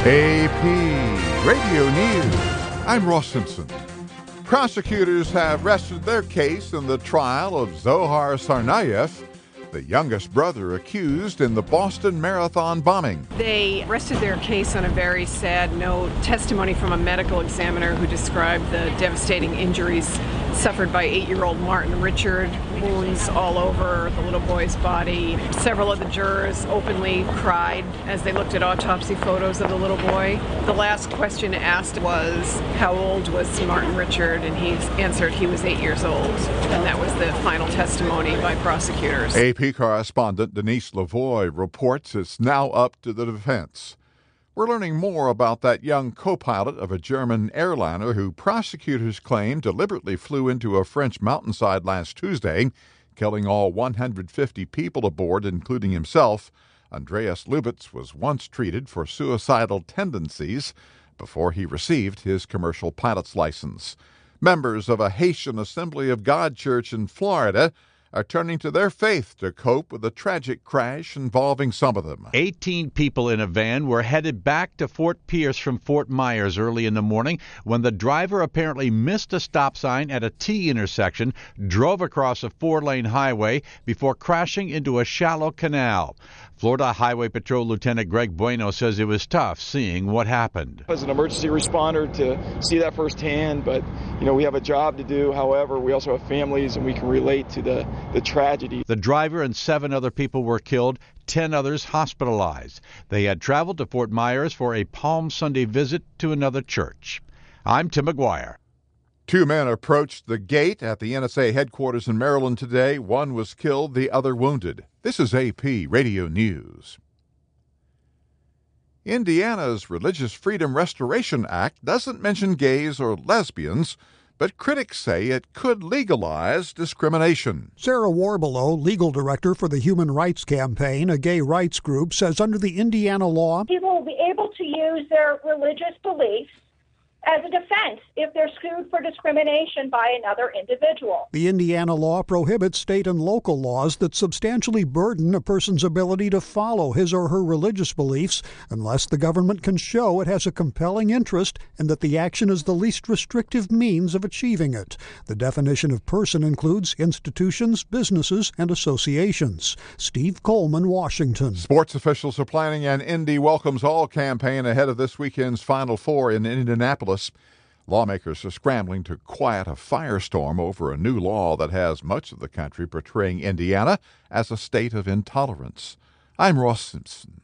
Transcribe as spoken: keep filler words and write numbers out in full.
A P Radio News. I'm Ross Simpson. Prosecutors have rested their case in the trial of Zohar Tsarnaev, the youngest brother accused in the Boston Marathon bombing. They rested their case on a very sad note. Testimony from a medical examiner who described the devastating injuries suffered by eight-year-old Martin Richard, wounds all over the little boy's body. Several of the jurors openly cried as they looked at autopsy photos of the little boy. The last question asked was, how old was Martin Richard? And he answered he was eight years old. And that was the final testimony by prosecutors. A P correspondent Denise Lavoie reports it's now up to the defense. We're learning more about that young co-pilot of a German airliner who prosecutors claim deliberately flew into a French mountainside last Tuesday, killing all one hundred fifty people aboard, including himself. Andreas Lubitz was once treated for suicidal tendencies before he received his commercial pilot's license. Members of a Haitian Assembly of God church in Florida are turning to their faith to cope with a tragic crash involving some of them. eighteen people in a van were headed back to Fort Pierce from Fort Myers early in the morning when the driver apparently missed a stop sign at a T intersection, drove across a four-lane highway before crashing into a shallow canal. Florida Highway Patrol Lieutenant Greg Bueno says it was tough seeing what happened. As an emergency responder to see that firsthand, but you know we have a job to do. However, we also have families and we can relate to the, the tragedy. The driver and seven other people were killed, ten others hospitalized. They had traveled to Fort Myers for a Palm Sunday visit to another church. I'm Tim McGuire. Two men approached the gate at the N S A headquarters in Maryland today. One was killed, the other wounded. This is A P Radio News. Indiana's Religious Freedom Restoration Act doesn't mention gays or lesbians, but critics say it could legalize discrimination. Sarah Warbelow, legal director for the Human Rights Campaign, a gay rights group, says under the Indiana law, people will be able to use their religious beliefs as a defense if they're sued for discrimination by another individual. The Indiana law prohibits state and local laws that substantially burden a person's ability to follow his or her religious beliefs unless the government can show it has a compelling interest and that the action is the least restrictive means of achieving it. The definition of person includes institutions, businesses, and associations. Steve Coleman, Washington. Sports officials are planning an Indy Welcomes All campaign ahead of this weekend's Final Four in Indianapolis. Lawmakers are scrambling to quiet a firestorm over a new law that has much of the country portraying Indiana as a state of intolerance. I'm Ross Simpson.